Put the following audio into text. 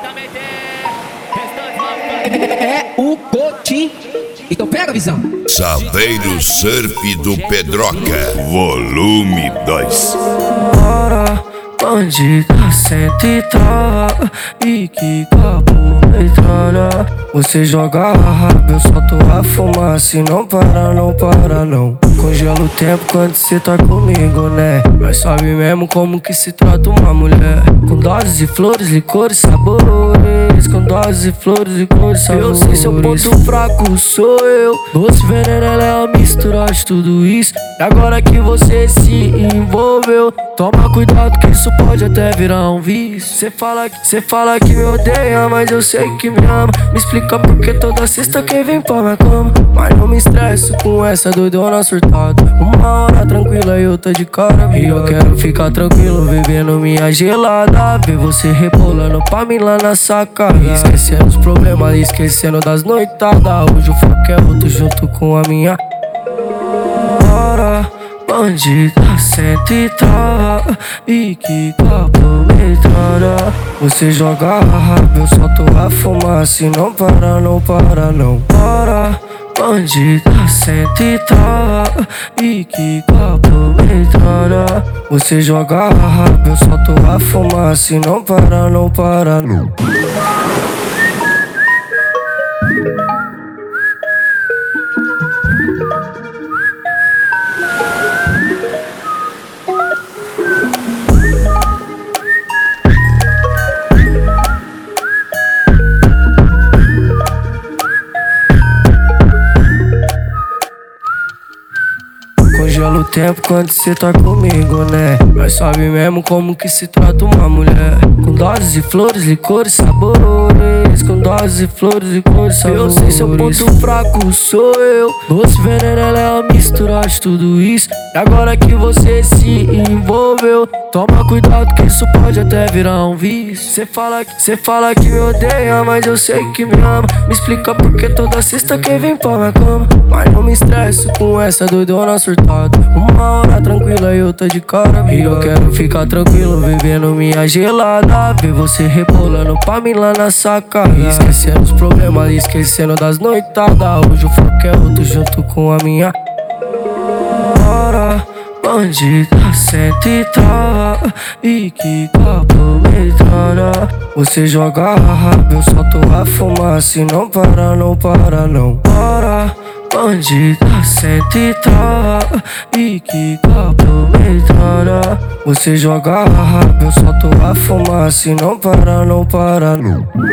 É o Cotim. Então pega a visão. Chaveiro Surf do Pedroca, volume 2. Bora, bandida, senta e trava. E que papo metralha. Você joga rápido, eu solto a fumaça e não para, não para, não. Congela o tempo quando cê tá comigo, né? Mas sabe mesmo como que se trata uma mulher. Com doses de flores, licores, sabores. Com doses de flores, licores, sabores. Eu sei seu ponto fraco, sou eu. Doce veneno, ela é uma mistura de tudo isso. E agora que você se envolveu, toma cuidado que isso pode até virar um vício. Cê fala que me odeia, mas eu sei que me ama. Me explica porque toda sexta quem vem pra minha cama. Mas não me estresso com essa doidona surtada. Uma hora tranquila e outra de cara. E eu quero ficar tranquilo, bebendo minha gelada. Ver você rebolando pra mim lá na sacada. Esquecendo os problemas, esquecendo das noitadas. Hoje o foco é outro junto com a minha. Bora, bandida, senta e trava. E que papo metralha. Você joga rápido, eu solto a fumaça e não para, não para, não. Bora, bandida, senta e trava. E que papo metralha. Você joga rápido, eu solto a fumaça e não para, não para, não. Congela o tempo quando cê tá comigo, né? Mas sabe mesmo como que se trata uma mulher. Com doses de flores, licores, sabores. Com doses de flores, licores, sabores. Eu sei seu ponto fraco, sou eu. Doce veneno, ela é uma mistura de tudo isso. E agora que você se envolveu, toma cuidado que isso pode até virar um vício. Cê fala que me odeia, mas eu sei que me ama. Me explica porque toda sexta quem vem pra minha cama. Mas não me estresso com essa doidona surtada. Uma hora tranquila e outra de cara. E eu quero ficar tranquilo, bebendo minha gelada. Ver você rebolando pra mim lá na sacada. Esquecendo os problemas, esquecendo das noitadas. Hoje o foco é outro junto com a minha. Bora, bandida, senta e trava. E que papo metralha. Você joga rápido, eu solto a fumaça e não para, não para, não. Bora, bandida, senta e trava. E que papo metralha. Você joga rápido, eu solto a fumaça e não para, não para, não.